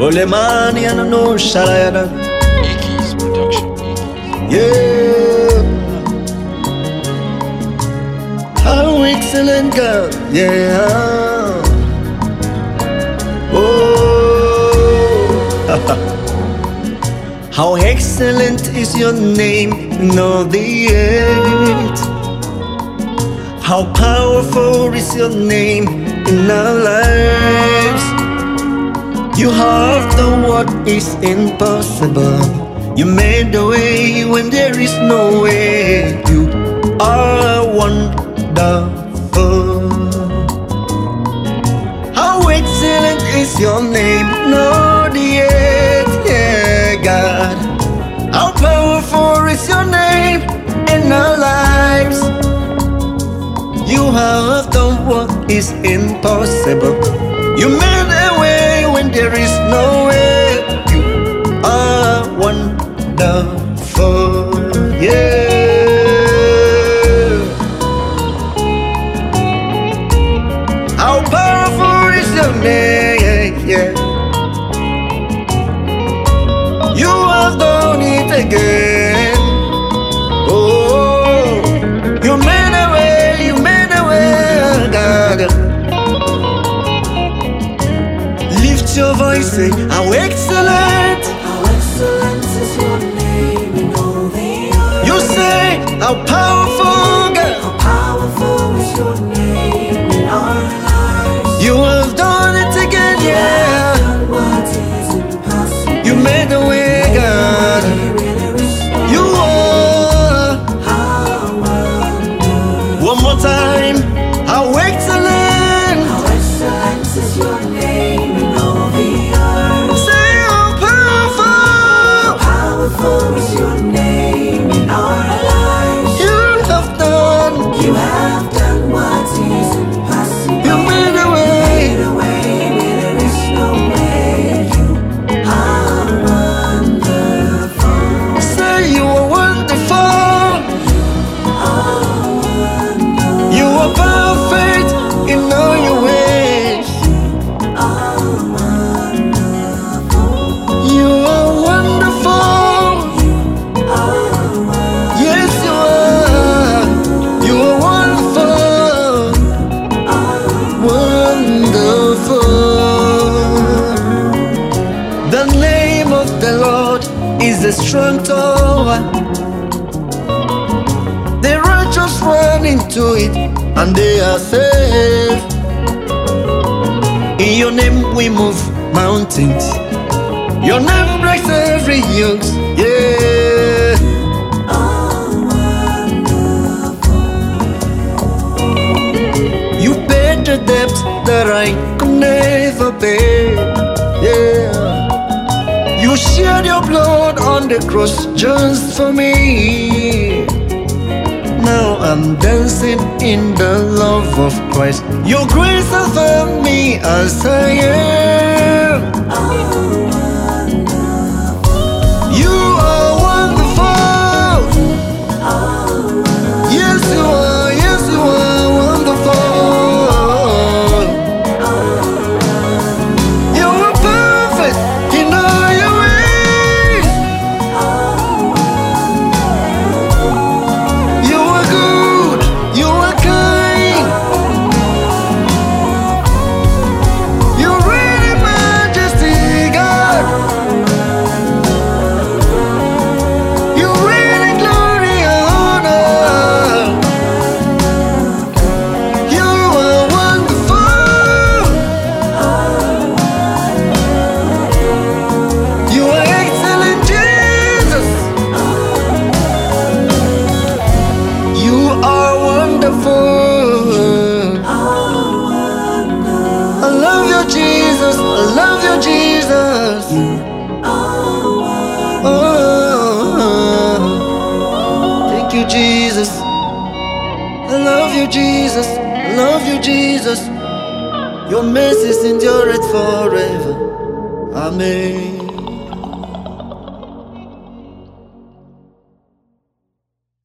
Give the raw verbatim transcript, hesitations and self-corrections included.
Ole mani and no shalayana. Icky's production. Yeah. How excellent God. Yeah. Oh. How excellent is your name in all the earth. How powerful is your name in our lives. You have done what is impossible. You made a way when there is no way. You are wonderful. How excellent is your name in all the earth, yeah, God. How powerful is your name in our lives. You have done what is impossible. You made a way when there is no way. You are wonderful, yeah. How powerful is your name, yeah. You have done it again. Oh, you made a way, you made a way, God. Lift your voice, say, how excellent, How excellent is your name in all the earth. you say, how powerful, God. How powerful is your name in our lives. You have done it again, yeah. Done what is impossible. You made a way, God. Where there is no You are. how wonderful. One more time, how excellent. How excellent is your name in all the earth. Say, how powerful. Powerful is your name in our lives. You have done. You have done what is impossible. You made a way. Made a way where there is no way. You are wonderful. Say, you are wonderful. You are perfect in all your ways. You are wonderful. Yes, you are. You are wonderful. Wonderful. The name of the Lord is a strong tower. The righteous run into it and they are safe. In your name we move mountains. Your name breaks every yoke. Yeah. You paid the debt that I could never pay. Yeah. You shed your blood on the cross just for me. Now I'm dancing in the love of Christ. Your grace has found me as I am. You are wonderful. Yes, you are. Yes, you are wonderful. You are perfect in all your ways. You are good. You are kind. You reign in majesty, God. You reign in glory and honor. You are wonderful. You are excellent, Jesus. You are wonderful. I love you, Jesus. I love you, Jesus. Oh, thank you, Jesus. I love you, Jesus. I love you, Jesus. Your mercies endure it forever. Amen.